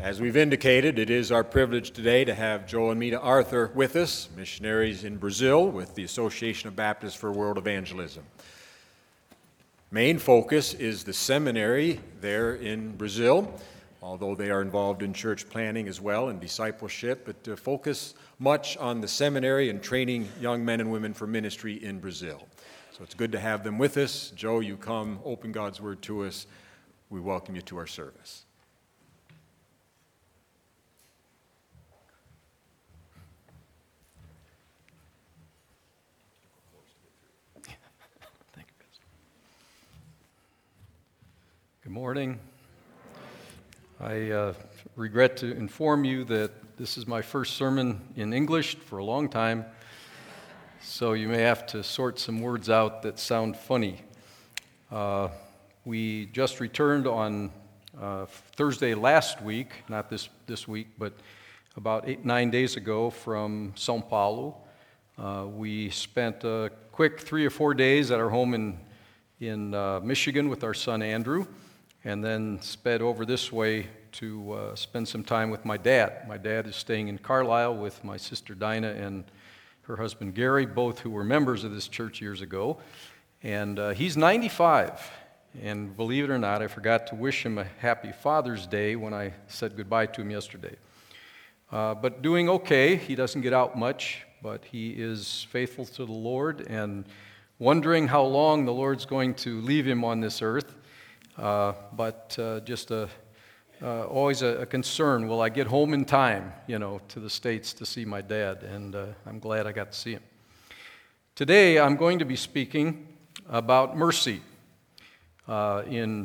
As we've indicated, it is our privilege today to have Joe and Mita Arthur with us, missionaries in Brazil with the Association of Baptists for World Evangelism. Main focus is the seminary there in Brazil, although they are involved in church planning as well and discipleship, but focus much on the seminary and training young men and women for ministry in Brazil. So it's good to have them with us. Joe, you come, open God's Word to us. We welcome you to our service. Good morning. I regret to inform you that this is my first sermon in English for a long time, so you may have to sort some words out that sound funny. We just returned on Thursday last week, not this week, but about 8-9 days ago from São Paulo. We spent a quick 3 or 4 days at our home in Michigan with our son Andrew, and then sped over this way to spend some time with my dad. My dad is staying in Carlisle with my sister Dinah and her husband Gary, both who were members of this church years ago. And he's 95. And believe it or not, I forgot to wish him a happy Father's Day when I said goodbye to him yesterday. But doing okay. He doesn't get out much, but he is faithful to the Lord and wondering how long the Lord's going to leave him on this earth. But always a concern, will I get home in time, to the States to see my dad, and I'm glad I got to see him. Today I'm going to be speaking about mercy. There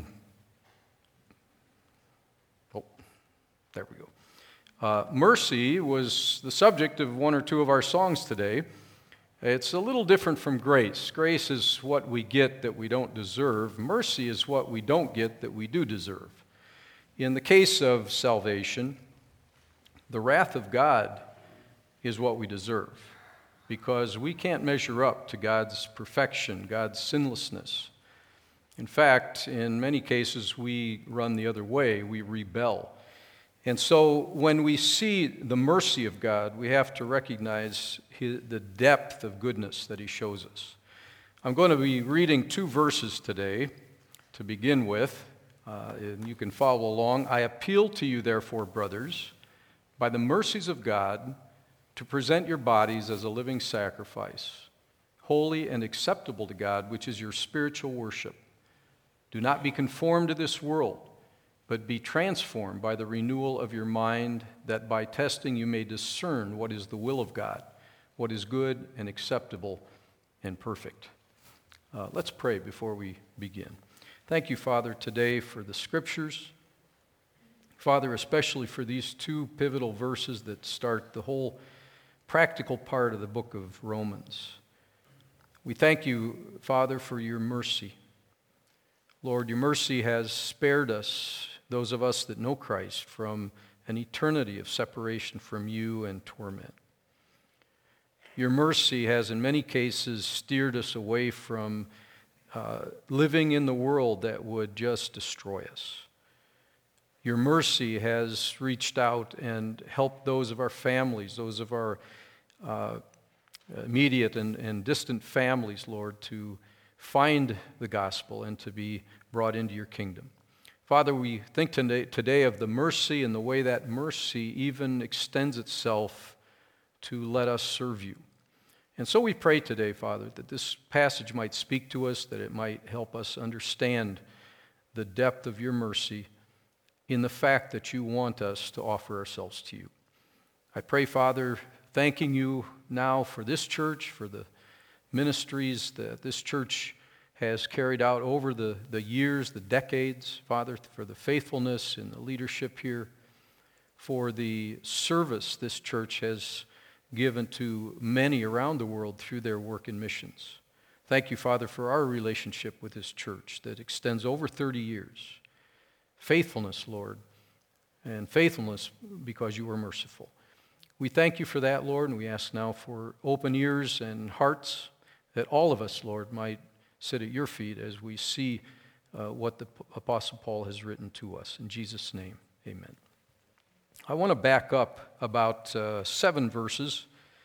we go. Mercy was the subject of one or two of our songs today. It's a little different from grace. Grace is what we get that we don't deserve. Mercy is what we don't get that we do deserve. In the case of salvation, the wrath of God is what we deserve because we can't measure up to God's perfection, God's sinlessness. In fact, in many cases, we run the other way. We rebel. And so when we see the mercy of God, we have to recognize the depth of goodness that He shows us. I'm going to be reading 2 verses today to begin with, and you can follow along. I appeal to you, therefore, brothers, by the mercies of God, to present your bodies as a living sacrifice, holy and acceptable to God, which is your spiritual worship. Do not be conformed to this world, but be transformed by the renewal of your mind, that by testing you may discern what is the will of God, what is good and acceptable and perfect. Let's pray before we begin. Thank you, Father, today for the Scriptures. Father, especially for these 2 pivotal verses that start the whole practical part of the book of Romans. We thank you, Father, for your mercy. Lord, your mercy has spared us, those of us that know Christ, from an eternity of separation from you and torment. Your mercy has in many cases steered us away from living in the world that would just destroy us. Your mercy has reached out and helped those of our families, those of our immediate and distant families, Lord, to find the gospel and to be brought into your kingdom. Father, we think today of the mercy and the way that mercy even extends itself to let us serve you. And so we pray today, Father, that this passage might speak to us, that it might help us understand the depth of your mercy in the fact that you want us to offer ourselves to you. I pray, Father, thanking you now for this church, for the ministries that this church has carried out over the years, the decades, Father, for the faithfulness and the leadership here, for the service this church has given to many around the world through their work in missions. Thank you, Father, for our relationship with this church that extends over 30 years. Faithfulness, Lord, and faithfulness because you were merciful. We thank you for that, Lord, and we ask now for open ears and hearts that all of us, Lord, might sit at your feet as we see what the Apostle Paul has written to us. In Jesus' name, amen. I want to back up about 7 verses.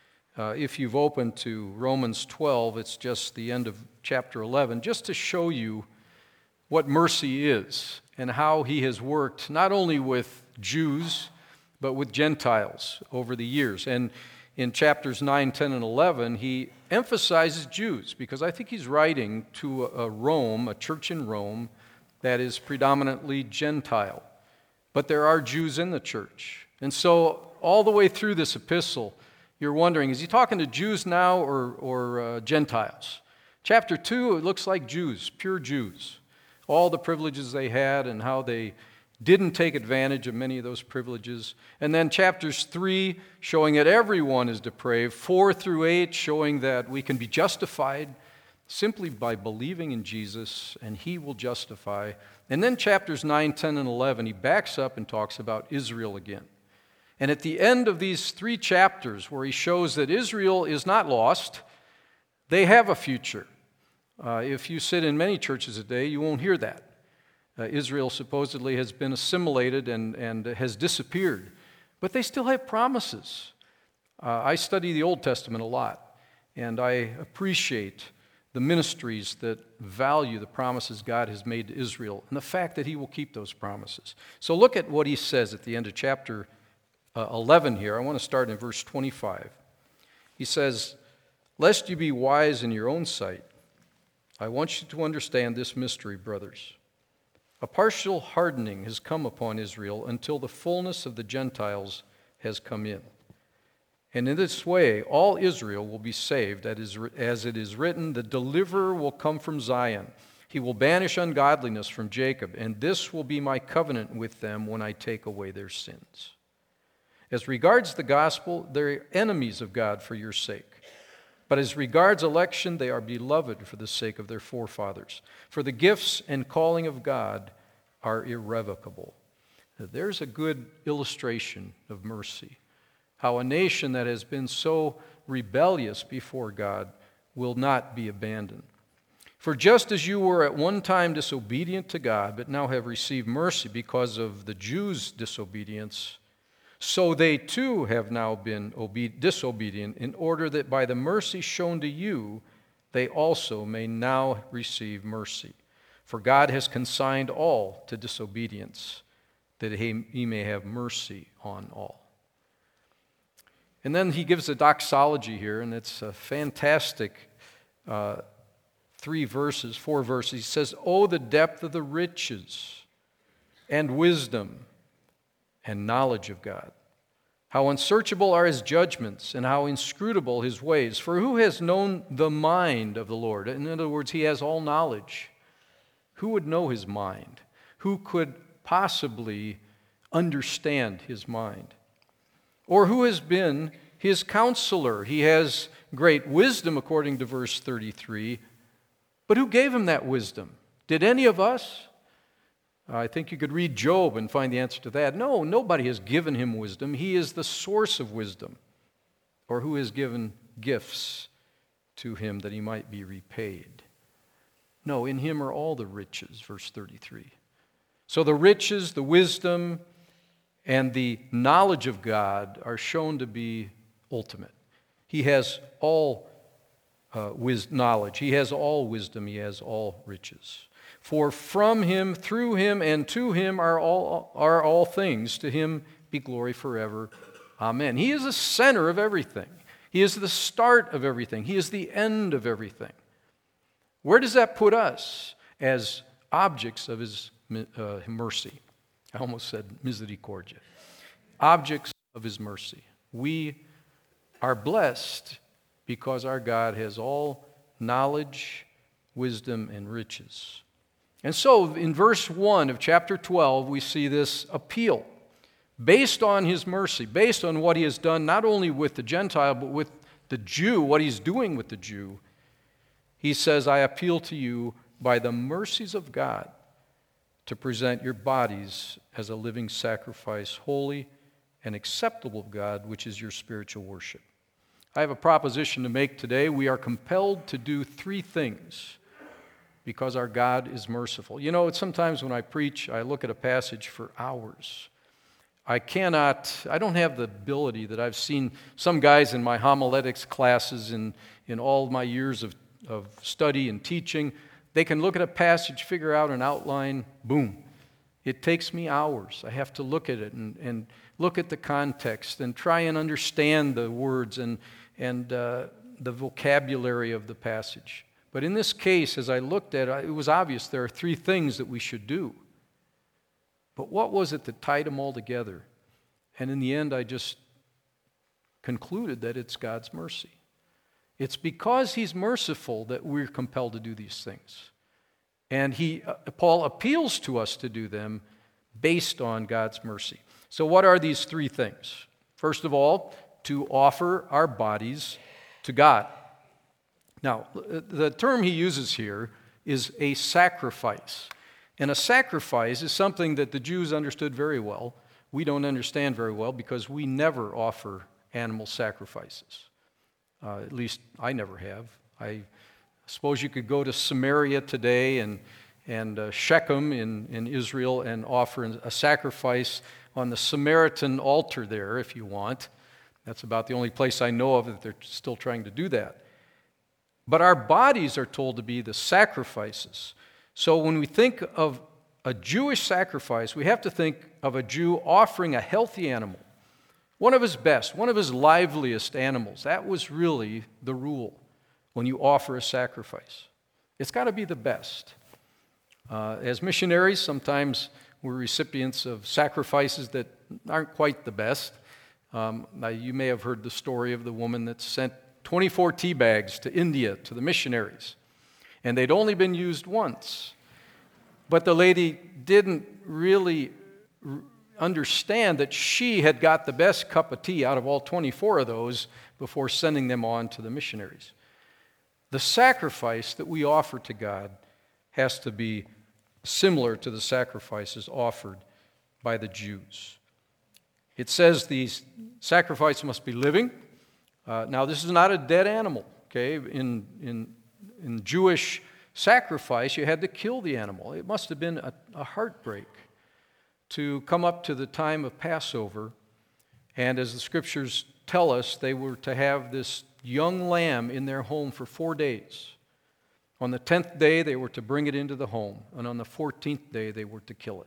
If you've opened to Romans 12, it's just the end of chapter 11, just to show you what mercy is and how he has worked not only with Jews, but with Gentiles over the years. And in chapters 9, 10, and 11, he emphasizes Jews because I think he's writing to a church in Rome that is predominantly Gentile. But there are Jews in the church. And so all the way through this epistle, you're wondering, is he talking to Jews now or Gentiles? Chapter 2, it looks like Jews, pure Jews. All the privileges they had and how they didn't take advantage of many of those privileges. And then chapters 3 showing that everyone is depraved. 4 through 8 showing that we can be justified simply by believing in Jesus and he will justify. And then chapters 9, 10, and 11, he backs up and talks about Israel again. And at the end of these 3 chapters where he shows that Israel is not lost, they have a future. If you sit in many churches today, you won't hear that. Israel supposedly has been assimilated and has disappeared, but they still have promises. I study the Old Testament a lot, and I appreciate the ministries that value the promises God has made to Israel and the fact that he will keep those promises. So look at what he says at the end of chapter 11 here. I want to start in verse 25. He says, "Lest you be wise in your own sight, I want you to understand this mystery, brothers. A partial hardening has come upon Israel until the fullness of the Gentiles has come in. And in this way, all Israel will be saved, as it is written, the deliverer will come from Zion. He will banish ungodliness from Jacob, and this will be my covenant with them when I take away their sins. As regards the gospel, they're enemies of God for your sake. But as regards election, they are beloved for the sake of their forefathers. For the gifts and calling of God are irrevocable." Now, there's a good illustration of mercy. How a nation that has been so rebellious before God will not be abandoned. "For just as you were at one time disobedient to God, but now have received mercy because of the Jews' disobedience, so they too have now been disobedient, in order that by the mercy shown to you, they also may now receive mercy. For God has consigned all to disobedience, that he may have mercy on all." And then he gives a doxology here, and it's a fantastic 4 verses. He says, "Oh, the depth of the riches and wisdom and knowledge of God. How unsearchable are his judgments and how inscrutable his ways. For who has known the mind of the Lord?" In other words, he has all knowledge. Who would know his mind? Who could possibly understand his mind? "Or who has been his counselor?" He has great wisdom, according to verse 33. But who gave him that wisdom? Did any of us? I think you could read Job and find the answer to that. No, nobody has given him wisdom. He is the source of wisdom. Or who has given gifts to him that he might be repaid? No, in him are all the riches, verse 33. So the riches, the wisdom, and the knowledge of God are shown to be ultimate. He has all knowledge. He has all wisdom. He has all riches. "For from him, through him, and to him are all things. To him be glory forever. Amen." He is the center of everything. He is the start of everything. He is the end of everything. Where does that put us? As objects of his mercy. I almost said misericordia. Objects of his mercy. We are blessed because our God has all knowledge, wisdom, and riches. And so in verse 1 of chapter 12, we see this appeal based on his mercy, based on what he has done not only with the Gentile, but with the Jew, what he's doing with the Jew. He says, "I appeal to you by the mercies of God to present your bodies as a living sacrifice, holy and acceptable to God, which is your spiritual worship." I have a proposition to make today. We are compelled to do 3 things because our God is merciful. You know, sometimes when I preach, I look at a passage for hours. I don't have the ability that I've seen some guys in my homiletics classes in all my years of study and teaching. They can look at a passage, figure out an outline, boom. It takes me hours. I have to look at it and look at the context and try and understand the words and the vocabulary of the passage. But in this case, as I looked at it, it was obvious there are three things that we should do. But what was it that tied them all together? And in the end, I just concluded that it's God's mercy. It's because He's merciful that we're compelled to do these things. And Paul appeals to us to do them based on God's mercy. So what are these three things? First of all, to offer our bodies to God. Now, the term he uses here is a sacrifice. And a sacrifice is something that the Jews understood very well. We don't understand very well because we never offer animal sacrifices. At least I never have. I suppose you could go to Samaria today and Shechem in Israel and offer a sacrifice on the Samaritan altar there if you want. That's about the only place I know of that they're still trying to do that. But our bodies are told to be the sacrifices. So when we think of a Jewish sacrifice, we have to think of a Jew offering a healthy animal, one of his best, one of his liveliest animals. That was really the rule when you offer a sacrifice. It's got to be the best. As missionaries, sometimes we're recipients of sacrifices that aren't quite the best. Now, you may have heard the story of the woman that sent 24 tea bags to India to the missionaries. And they'd only been used once. But the lady didn't really understand that she had got the best cup of tea out of all 24 of those before sending them on to the missionaries. The sacrifice that we offer to God has to be similar to the sacrifices offered by the Jews. It says these sacrifices must be living. Now, this is not a dead animal, okay? In Jewish sacrifice, you had to kill the animal. It must have been a heartbreak to come up to the time of Passover, and as the scriptures tell us, they were to have this young lamb in their home for 4 days. On the 10th day, they were to bring it into the home, and on the 14th day, they were to kill it.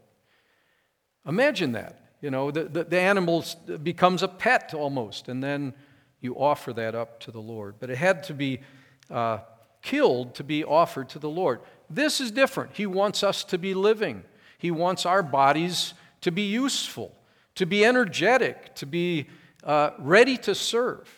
Imagine that. You know, the animal becomes a pet almost, and then you offer that up to the Lord. But it had to be killed to be offered to the Lord. This is different. He wants us to be living. He wants our bodies to be useful, to be energetic, to be ready to serve.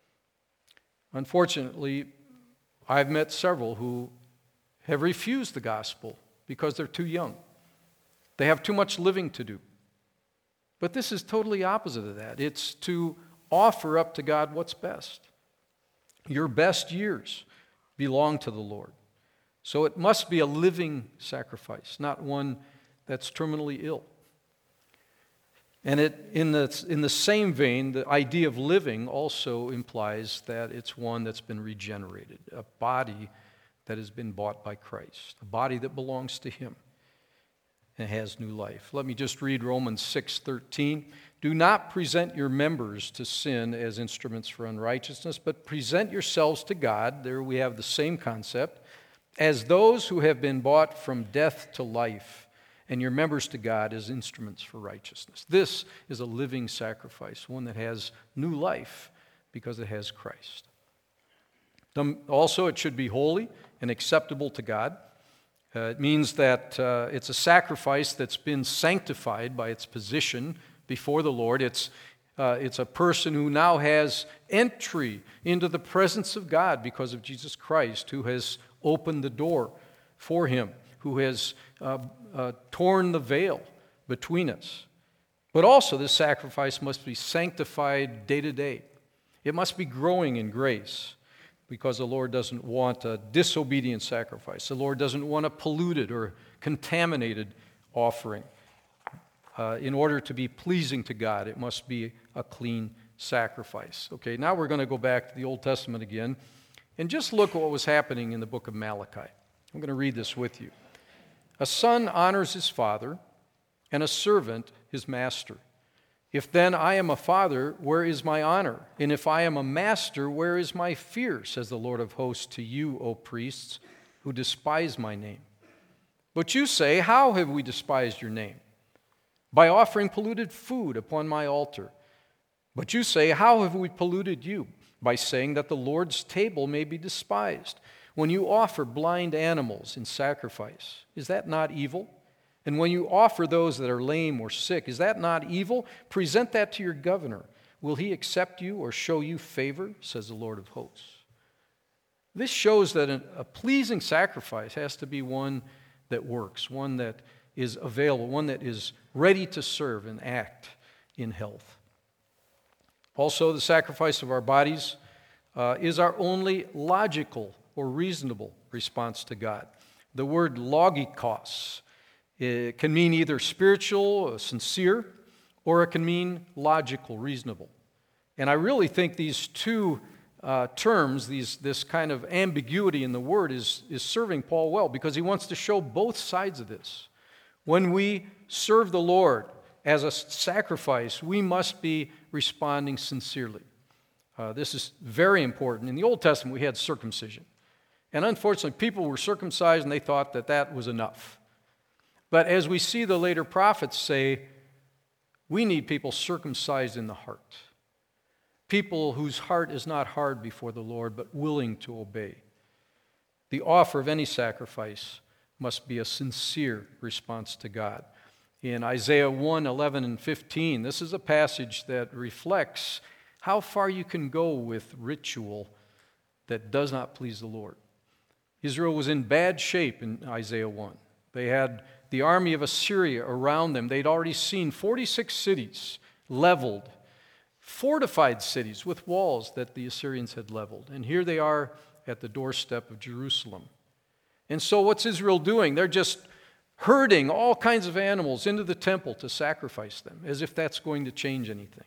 Unfortunately, I've met several who have refused the gospel because they're too young. They have too much living to do. But this is totally opposite of that. It's to offer up to God what's best. Your best years belong to the Lord. So it must be a living sacrifice, not one that's terminally ill. And in the same vein, the idea of living also implies that it's one that's been regenerated, a body that has been bought by Christ, a body that belongs to Him and has new life. Let me just read Romans 6:13. Do not present your members to sin as instruments for unrighteousness, but present yourselves to God, there we have the same concept, as those who have been bought from death to life, and your members to God as instruments for righteousness. This is a living sacrifice, one that has new life because it has Christ. Also, it should be holy and acceptable to God. It means that it's a sacrifice that's been sanctified by its position before the Lord. It's a person who now has entry into the presence of God because of Jesus Christ, who has opened the door for him, who has torn the veil between us. But also, this sacrifice must be sanctified day to day. It must be growing in grace, because the Lord doesn't want a disobedient sacrifice. The Lord doesn't want a polluted or contaminated offering. In order to be pleasing to God, it must be a clean sacrifice. Okay, now we're going to go back to the Old Testament again and just look at what was happening in the book of Malachi. I'm going to read this with you. A son honors his father, and a servant his master. If then I am a father, where is my honor? And if I am a master, where is my fear? Says the Lord of hosts to you, O priests, who despise my name. But you say, how have we despised your name? By offering polluted food upon my altar. But you say, how have we polluted you? By saying that the Lord's table may be despised. When you offer blind animals in sacrifice, is that not evil? And when you offer those that are lame or sick, is that not evil? Present that to your governor. Will he accept you or show you favor? Says the Lord of hosts. This shows that a pleasing sacrifice has to be one that works, one that is available, one that is ready to serve and act in health. Also, the sacrifice of our bodies is our only logical or reasonable response to God. The word logikos, it can mean either spiritual, sincere, or it can mean logical, reasonable. And I really think these two terms, this kind of ambiguity in the word is serving Paul well, because he wants to show both sides of this. When we serve the Lord as a sacrifice, we must be responding sincerely. This is very important. In the Old Testament, we had circumcision. And unfortunately, people were circumcised and they thought that that was enough. But as we see the later prophets say, we need people circumcised in the heart. People whose heart is not hard before the Lord, but willing to obey. The offer of any sacrifice must be a sincere response to God. In Isaiah 1, 11 and 15, this is a passage that reflects how far you can go with ritual that does not please the Lord. Israel was in bad shape in Isaiah 1. They had the army of Assyria around them. They'd already seen 46 cities leveled, fortified cities with walls that the Assyrians had leveled. And here they are at the doorstep of Jerusalem. And so what's Israel doing? They're just herding all kinds of animals into the temple to sacrifice them, as if that's going to change anything.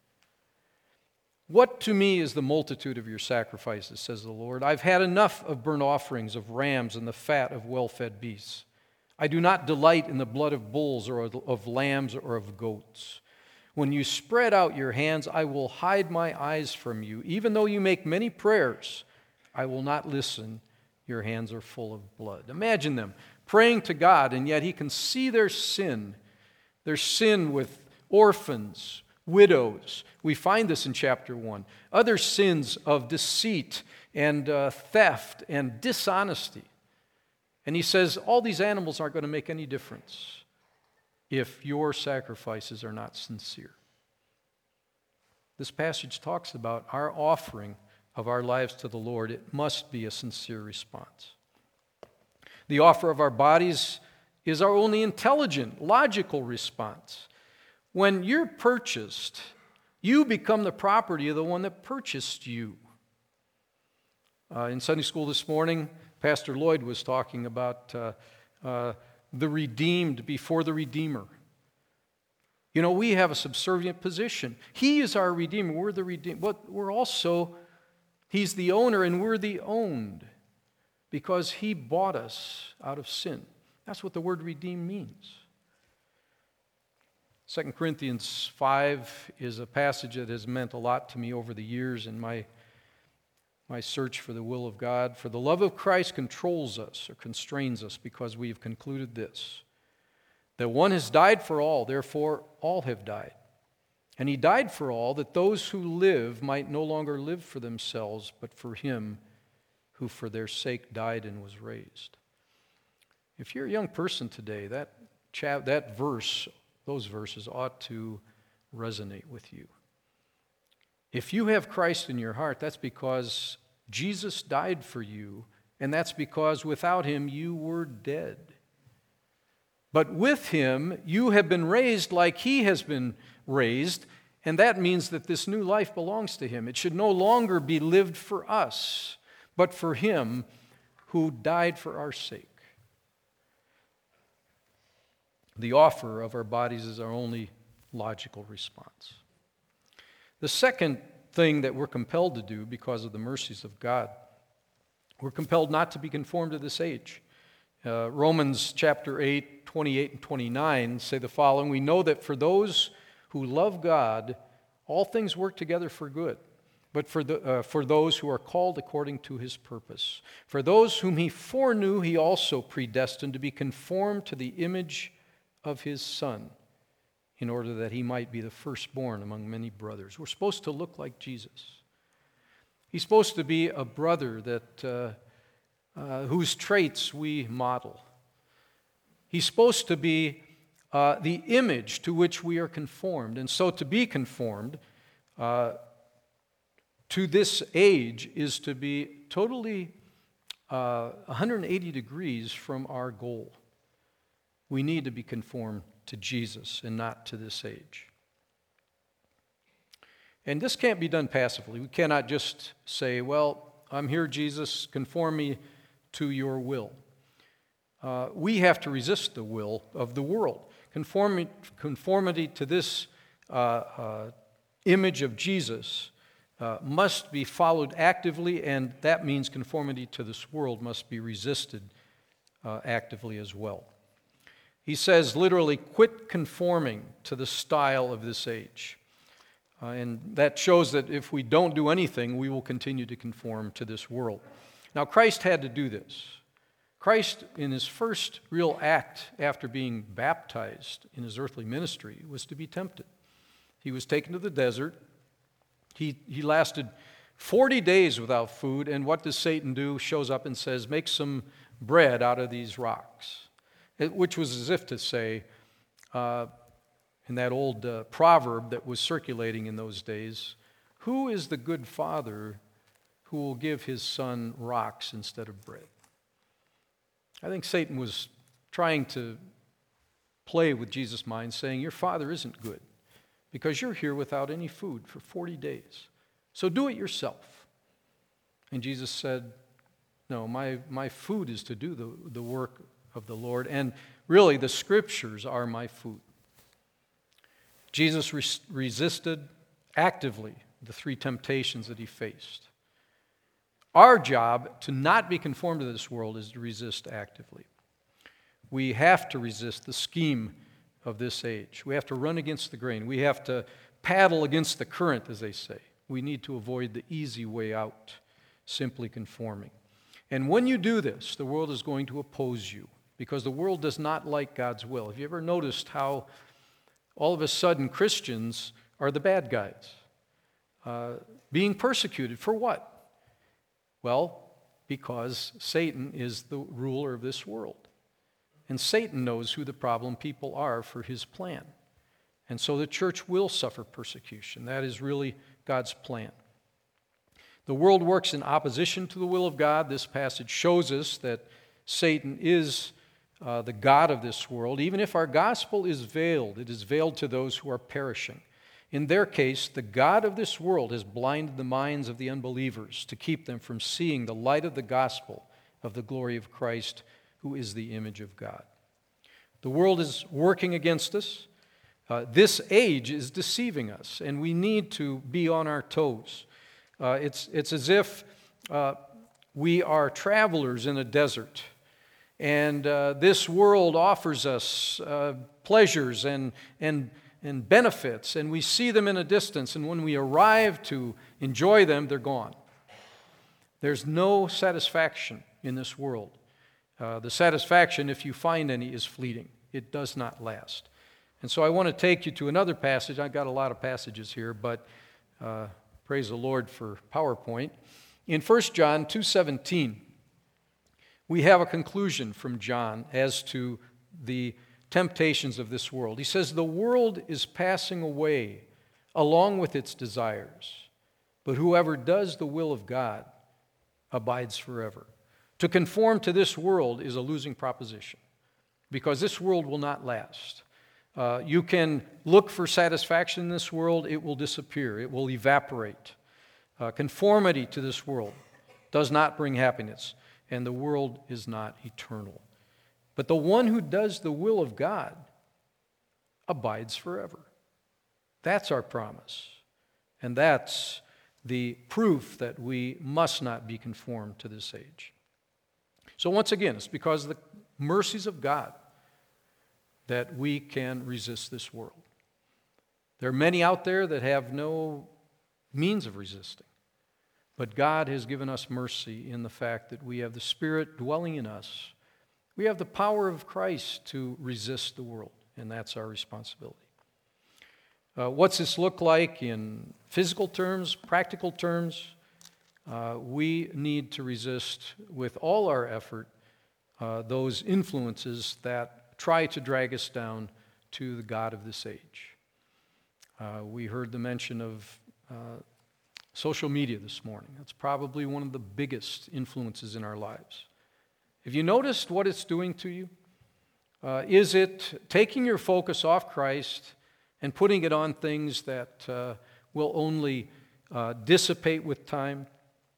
What to me is the multitude of your sacrifices, says the Lord. I've had enough of burnt offerings of rams and the fat of well-fed beasts. I do not delight in the blood of bulls or of lambs or of goats. When you spread out your hands, I will hide my eyes from you. Even though you make many prayers, I will not listen. Your hands are full of blood. Imagine them praying to God, and yet he can see their sin with orphans, widows. We find this in chapter 1. Other sins of deceit and theft and dishonesty. And he says, all these animals aren't going to make any difference if your sacrifices are not sincere. This passage talks about our offering of our lives to the Lord. It must be a sincere response. The offer of our bodies is our only intelligent, logical response. When you're purchased, you become the property of the one that purchased you. In Sunday school this morning, Pastor Lloyd was talking about the redeemed before the Redeemer. You know, we have a subservient position. He is our Redeemer. We're the redeemed. But we're also, He's the owner and we're the owned because He bought us out of sin. That's what the word redeem means. 2 Corinthians 5 is a passage that has meant a lot to me over the years in my search for the will of God. For the love of Christ controls us or constrains us because we have concluded this, that one has died for all, therefore all have died. And He died for all, that those who live might no longer live for themselves, but for Him who for their sake died and was raised. If you're a young person today, that verse, those verses ought to resonate with you. If you have Christ in your heart, that's because Jesus died for you, and that's because without Him you were dead. But with Him you have been raised like He has been raised, and that means that this new life belongs to Him. It should no longer be lived for us, but for Him who died for our sake. The offer of our bodies is our only logical response. The second thing that we're compelled to do because of the mercies of God, we're compelled not to be conformed to this age. Romans chapter 8, 28 and 29 say the following: we know that for those who love God, all things work together for good, but for those who are called according to his purpose. For those whom he foreknew, he also predestined to be conformed to the image of his Son, in order that he might be the firstborn among many brothers. We're supposed to look like Jesus. He's supposed to be a brother that whose traits we model. He's supposed to be the image to which we are conformed. And so to be conformed to this age is to be totally 180 degrees from our goal. We need to be conformed to Jesus and not to this age. And this can't be done passively. We cannot just say, well, I'm here, Jesus, conform me to your will. We have to resist the will of the world. Conformity to this image of Jesus must be followed actively, and that means conformity to this world must be resisted actively as well. He says literally, quit conforming to the style of this age. And that shows that if we don't do anything, we will continue to conform to this world. Now, Christ had to do this. Christ, in his first real act after being baptized in his earthly ministry, was to be tempted. He was taken to the desert. He lasted 40 days without food, and what does Satan do? Shows up and says, make some bread out of these rocks. Which was as if to say, in that old proverb that was circulating in those days, who is the good father who will give his son rocks instead of bread? I think Satan was trying to play with Jesus' mind, saying, your father isn't good because you're here without any food for 40 days. So do it yourself. And Jesus said, no, my food is to do the work of the Lord, and really the scriptures are my food. Jesus resisted actively the three temptations that he faced. Our job to not be conformed to this world is to resist actively. We have to resist the scheme of this age. We have to run against the grain. We have to paddle against the current, as they say. We need to avoid the easy way out, simply conforming. And when you do this, the world is going to oppose you, because the world does not like God's will. Have you ever noticed how all of a sudden Christians are the bad guys? Being persecuted for what? Well, because Satan is the ruler of this world. And Satan knows who the problem people are for his plan. And so the church will suffer persecution. That is really God's plan. The world works in opposition to the will of God. This passage shows us that Satan is the god of this world. Even if our gospel is veiled, it is veiled to those who are perishing. In their case, the god of this world has blinded the minds of the unbelievers to keep them from seeing the light of the gospel of the glory of Christ, who is the image of God. The world is working against us. This age is deceiving us, and we need to be on our toes. It's as if we are travelers in a desert, and this world offers us pleasures and benefits, and we see them in a distance, and when we arrive to enjoy them, they're gone. There's no satisfaction in this world. The satisfaction, if you find any, is fleeting. It does not last. And so I want to take you to another passage. I've got a lot of passages here, but praise the Lord for PowerPoint. In 1 John 2:17, we have a conclusion from John as to the temptations of this world. He says, the world is passing away along with its desires, but whoever does the will of God abides forever. To conform to this world is a losing proposition, because this world will not last. You can look for satisfaction in this world, it will disappear, it will evaporate. Conformity to this world does not bring happiness, and the world is not eternal. But the one who does the will of God abides forever. That's our promise, and that's the proof that we must not be conformed to this age. So once again, it's because of the mercies of God that we can resist this world. There are many out there that have no means of resisting. But God has given us mercy in the fact that we have the Spirit dwelling in us. We have the power of Christ to resist the world, and that's our responsibility. What's this look like in physical terms, practical terms? We need to resist with all our effort those influences that try to drag us down to the God of this age. We heard the mention of social media this morning. That's probably one of the biggest influences in our lives. Have you noticed what it's doing to you? Is it taking your focus off Christ and putting it on things that will only dissipate with time?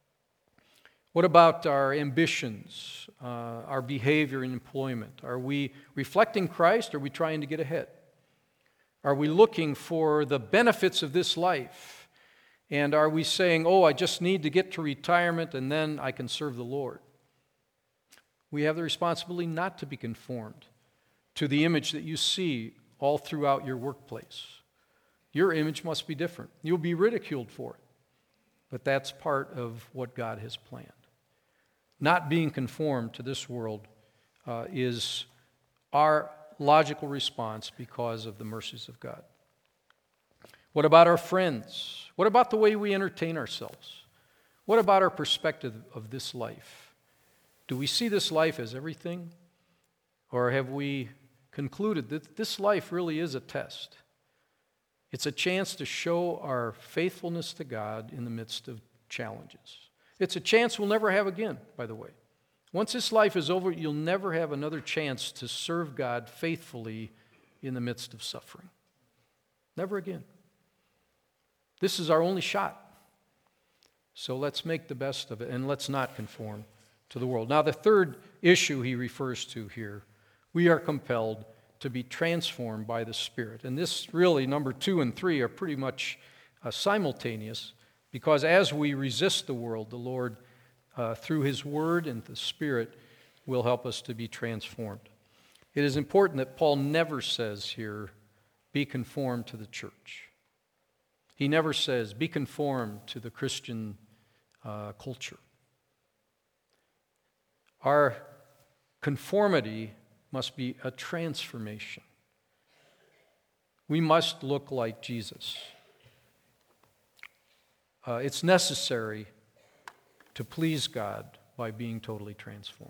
What about our ambitions, our behavior in employment? Are we reflecting Christ, or are we trying to get ahead? Are we looking for the benefits of this life? And are we saying, oh, I just need to get to retirement and then I can serve the Lord? We have the responsibility not to be conformed to the image that you see all throughout your workplace. Your image must be different. You'll be ridiculed for it. But that's part of what God has planned. Not being conformed to this world is our logical response because of the mercies of God. What about our friends? What about the way we entertain ourselves? What about our perspective of this life? Do we see this life as everything? Or have we concluded that this life really is a test? It's a chance to show our faithfulness to God in the midst of challenges. It's a chance we'll never have again, by the way. Once this life is over, you'll never have another chance to serve God faithfully in the midst of suffering. Never again. This is our only shot. So let's make the best of it, and let's not conform to the world. Now, the third issue he refers to here, we are compelled to be transformed by the Spirit. And this really, number 2 and 3, are pretty much simultaneous, because as we resist the world, the Lord, through His Word and the Spirit, will help us to be transformed. It is important that Paul never says here, be conformed to the church. He never says, be conformed to the Christian culture. Our conformity must be a transformation. We must look like Jesus. It's necessary to please God by being totally transformed.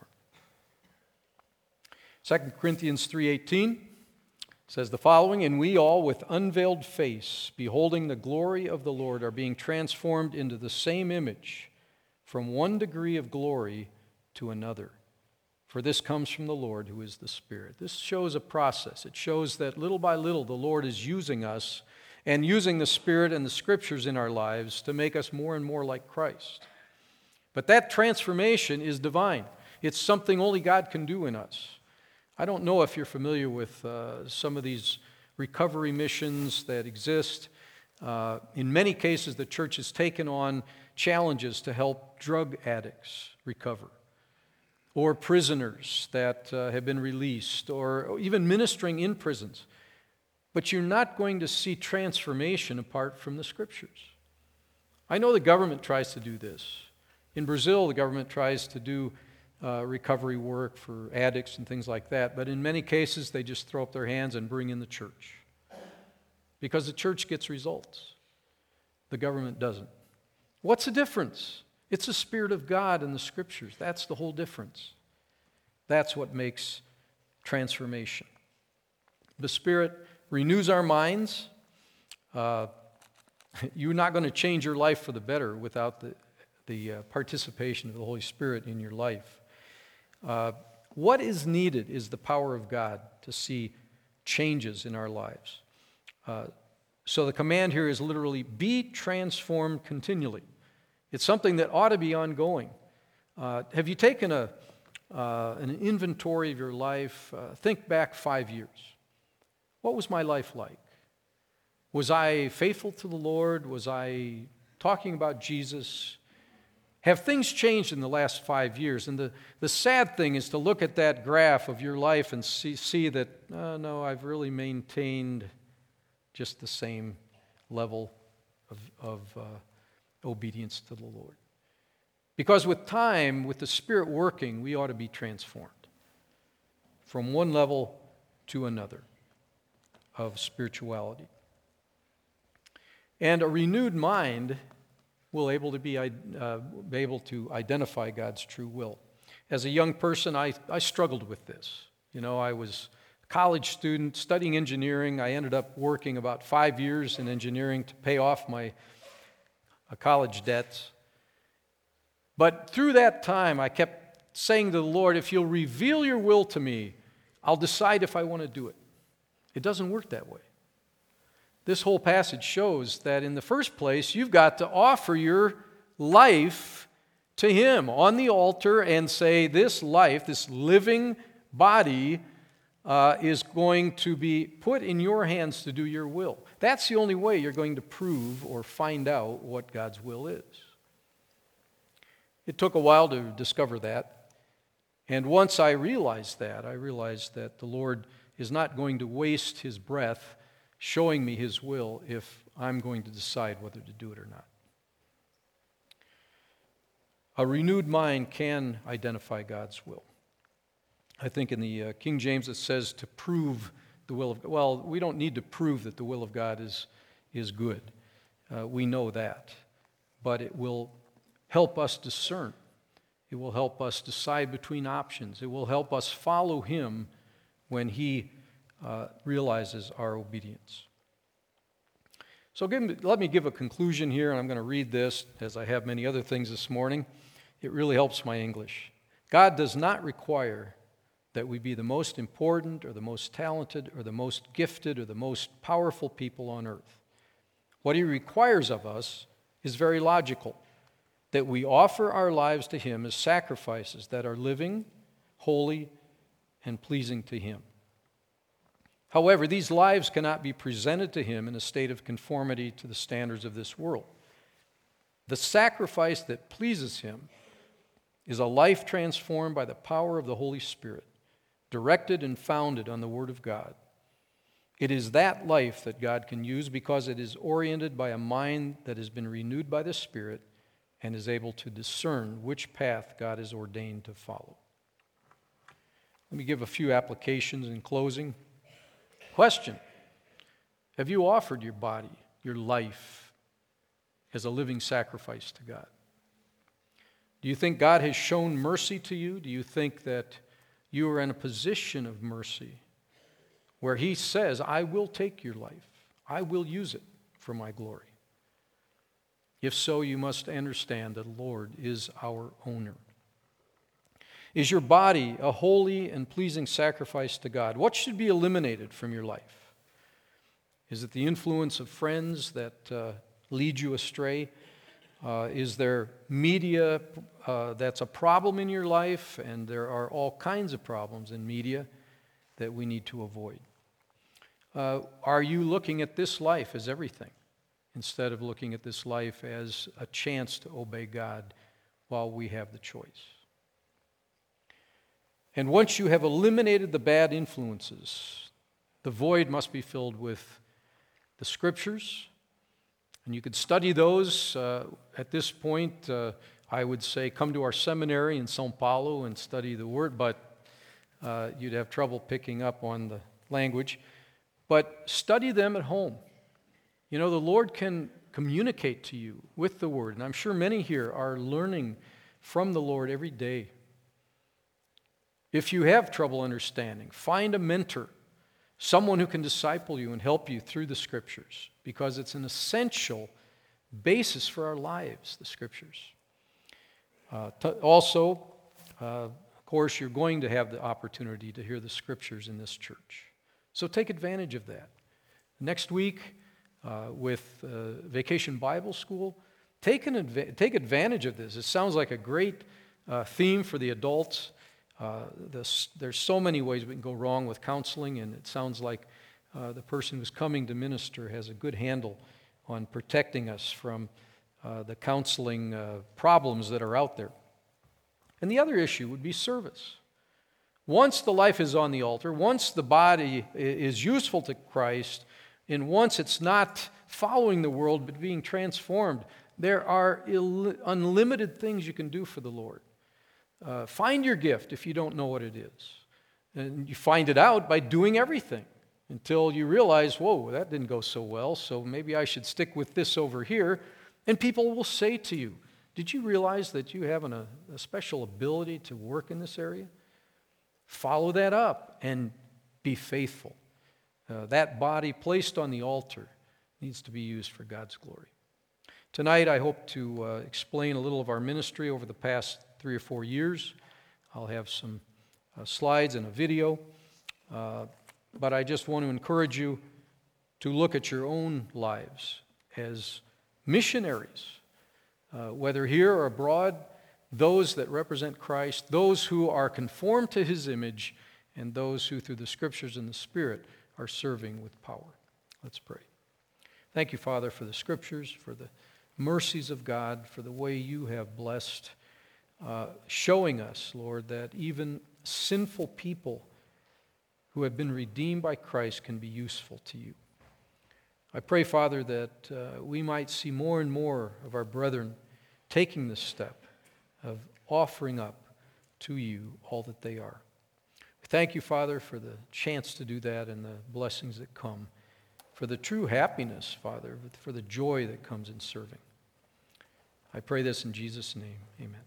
2 Corinthians 3:18 says the following, and we all with unveiled face, beholding the glory of the Lord, are being transformed into the same image from one degree of glory to another. For this comes from the Lord who is the Spirit. This shows a process. It shows that little by little the Lord is using us and using the Spirit and the Scriptures in our lives to make us more and more like Christ. But that transformation is divine. It's something only God can do in us. I don't know if you're familiar with some of these recovery missions that exist. In many cases, the church has taken on challenges to help drug addicts recover, or prisoners that have been released, or even ministering in prisons. But you're not going to see transformation apart from the Scriptures. I know the government tries to do this. In Brazil, the government tries to do recovery work for addicts and things like that, but in many cases, they just throw up their hands and bring in the church. Because the church gets results. The government doesn't. What's the difference? It's the Spirit of God and the Scriptures. That's the whole difference. That's what makes transformation. The Spirit renews our minds. You're not going to change your life for the better without the participation of the Holy Spirit in your life. What is needed is the power of God to see changes in our lives. So the command here is literally, be transformed continually. It's something that ought to be ongoing. Have you taken an inventory of your life? Think back 5 years. What was my life like? Was I faithful to the Lord? Was I talking about Jesus? Have things changed in the last 5 years? And the sad thing is to look at that graph of your life and see that, no, I've really maintained just the same level of obedience to the Lord. Because with time, with the Spirit working, we ought to be transformed from one level to another of spirituality. And a renewed mind will be able to identify God's true will. As a young person, I struggled with this. I was a college student studying engineering. I ended up working about 5 years in engineering to pay off my college debts. But through that time, I kept saying to the Lord, if you'll reveal your will to me, I'll decide if I want to do it. It doesn't work that way. This whole passage shows that in the first place, you've got to offer your life to Him on the altar and say, this life, this living body, is going to be put in your hands to do your will. That's the only way you're going to prove or find out what God's will is. It took a while to discover that. And once I realized that the Lord is not going to waste His breath showing me His will if I'm going to decide whether to do it or not. A renewed mind can identify God's will. I think in the King James it says to prove the will of God. Well, we don't need to prove that the will of God is good. We know that. But it will help us discern. It will help us decide between options. It will help us follow Him when He realizes our obedience. So let me give a conclusion here, and I'm going to read this as I have many other things this morning. It really helps my English. God does not require that we be the most important or the most talented or the most gifted or the most powerful people on earth. What He requires of us is very logical, that we offer our lives to Him as sacrifices that are living, holy, and pleasing to Him. However, these lives cannot be presented to Him in a state of conformity to the standards of this world. The sacrifice that pleases Him is a life transformed by the power of the Holy Spirit, directed and founded on the Word of God. It is that life that God can use because it is oriented by a mind that has been renewed by the Spirit and is able to discern which path God has ordained to follow. Let me give a few applications in closing. Question: have you offered your body, your life, as a living sacrifice to God? Do you think God has shown mercy to you? Do you think that you are in a position of mercy where He says, I will take your life, I will use it for my glory? If so, you must understand that the Lord is our owner. Is your body a holy and pleasing sacrifice to God? What should be eliminated from your life? Is it the influence of friends that lead you astray? Is there media that's a problem in your life? And there are all kinds of problems in media that we need to avoid. Are you looking at this life as everything instead of looking at this life as a chance to obey God while we have the choice? And once you have eliminated the bad influences, the void must be filled with the Scriptures. And you could study those. At this point, I would say come to our seminary in São Paulo and study the Word, but you'd have trouble picking up on the language. But study them at home. The Lord can communicate to you with the Word, and I'm sure many here are learning from the Lord every day. If you have trouble understanding, find a mentor, someone who can disciple you and help you through the Scriptures, because it's an essential basis for our lives, the Scriptures. Also, of course, you're going to have the opportunity to hear the Scriptures in this church. So take advantage of that. Next week, with Vacation Bible School, take advantage of this. It sounds like a great theme for the adults. There's so many ways we can go wrong with counseling, and it sounds like the person who's coming to minister has a good handle on protecting us from the counseling problems that are out there. And the other issue would be service. Once the life is on the altar, once the body is useful to Christ, and once it's not following the world, but being transformed. There are unlimited things you can do for the Lord. Find your gift if you don't know what it is. And you find it out by doing everything until you realize, whoa, that didn't go so well, so maybe I should stick with this over here. And people will say to you, did you realize that you have a special ability to work in this area? Follow that up and be faithful. That body placed on the altar needs to be used for God's glory. Tonight, I hope to explain a little of our ministry over the past 3 or 4 years. I'll have some slides and a video, but I just want to encourage you to look at your own lives as missionaries, whether here or abroad, those that represent Christ, those who are conformed to His image, and those who through the Scriptures and the Spirit are serving with power. Let's pray. Thank you, Father, for the Scriptures, for the mercies of God, for the way you have blessed, showing us, Lord, that even sinful people who have been redeemed by Christ can be useful to you. I pray, Father, that we might see more and more of our brethren taking this step of offering up to you all that they are. We thank you, Father, for the chance to do that and the blessings that come, for the true happiness, Father, for the joy that comes in serving. I pray this in Jesus' name. Amen.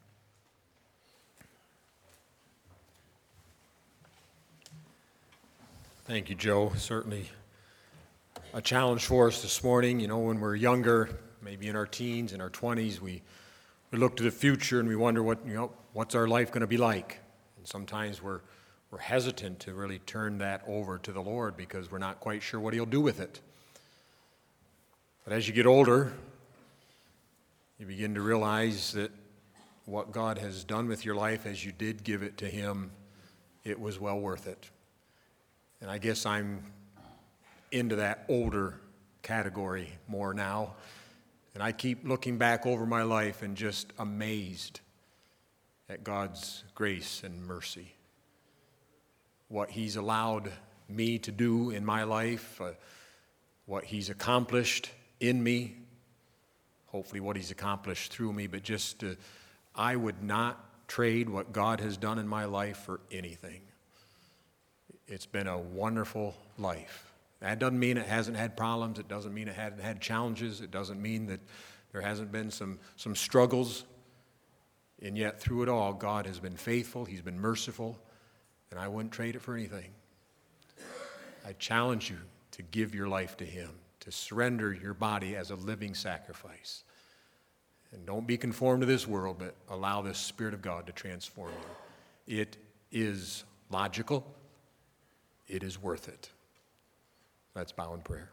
Thank you, Joe. Certainly a challenge for us this morning. You know, when we're younger, maybe in our teens, in our 20s, we look to the future and we wonder what's our life going to be like. And sometimes we're hesitant to really turn that over to the Lord because we're not quite sure what He'll do with it. But as you get older, you begin to realize that what God has done with your life as you did give it to Him, it was well worth it. And I guess I'm into that older category more now. And I keep looking back over my life and just amazed at God's grace and mercy. What He's allowed me to do in my life, what He's accomplished in me, hopefully what He's accomplished through me, but just I would not trade what God has done in my life for anything. It's been a wonderful life. That doesn't mean it hasn't had problems. It doesn't mean it hadn't had challenges. It doesn't mean that there hasn't been some struggles. And yet through it all, God has been faithful. He's been merciful. And I wouldn't trade it for anything. I challenge you to give your life to Him, to surrender your body as a living sacrifice. And don't be conformed to this world, but allow the Spirit of God to transform you. It is logical. It is worth it. Let's bow in prayer.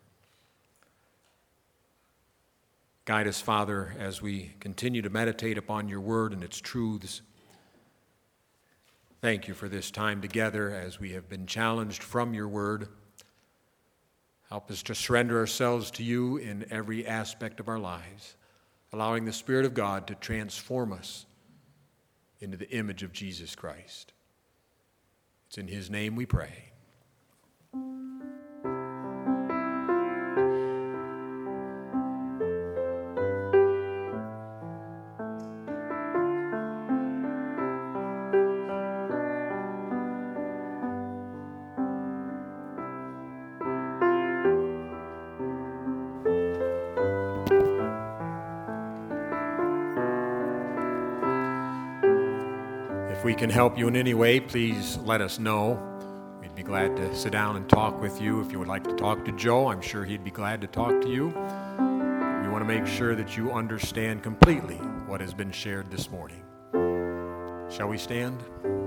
Guide us, Father, as we continue to meditate upon your word and its truths. Thank you for this time together as we have been challenged from your word. Help us to surrender ourselves to you in every aspect of our lives, allowing the Spirit of God to transform us into the image of Jesus Christ. It's in His name we pray. If we can help you in any way, please let us know. We'd be glad to sit down and talk with you. If you would like to talk to Joe, I'm sure he'd be glad to talk to you. We want to make sure that you understand completely what has been shared this morning. Shall we stand?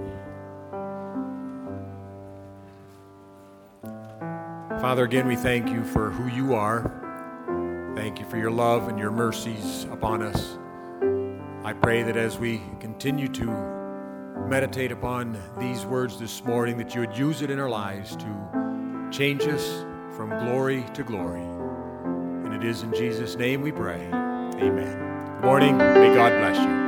Father, again, we thank you for who you are. Thank you for your love and your mercies upon us. I pray that as we continue to meditate upon these words this morning, that you would use it in our lives to change us from glory to glory. And it is in Jesus' name we pray. Amen. Good morning. May God bless you.